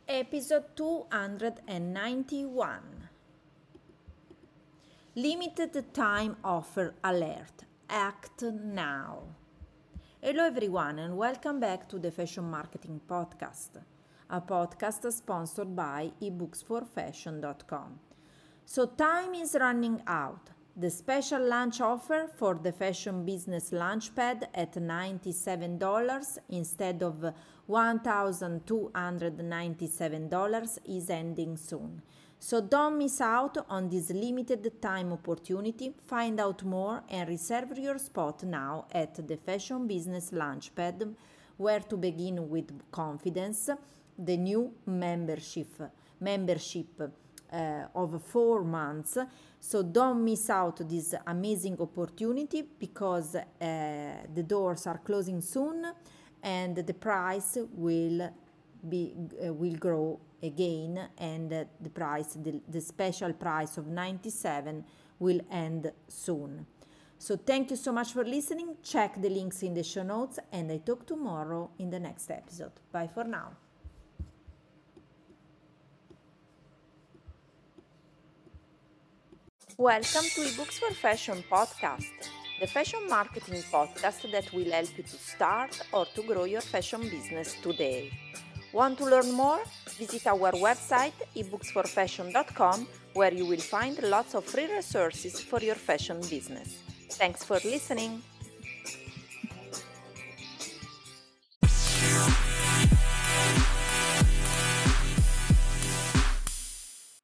Episode 291. Limited time offer alert. Act now. Hello everyone and welcome back to the Fashion Marketing Podcast, a podcast sponsored by ebooksforfashion.com. So time is running out. The special launch offer for the Fashion Business Launchpad at $97 instead of $1,297 is ending soon. So don't miss out on this limited time opportunity. Find out more and reserve your spot now at the Fashion Business Launchpad, where to begin with confidence, the new membership of 4 months. So don't miss out this amazing opportunity because the doors are closing soon and the price will grow again, and the special price of $97 will end soon. So thank you so much for listening. Check the links in the show notes and I talk tomorrow in the next episode. Bye for now. Welcome to eBooks for Fashion podcast, the fashion marketing podcast that will help you to start or to grow your fashion business today. Want to learn more? Visit our website ebooksforfashion.com, where you will find lots of free resources for your fashion business. Thanks for listening.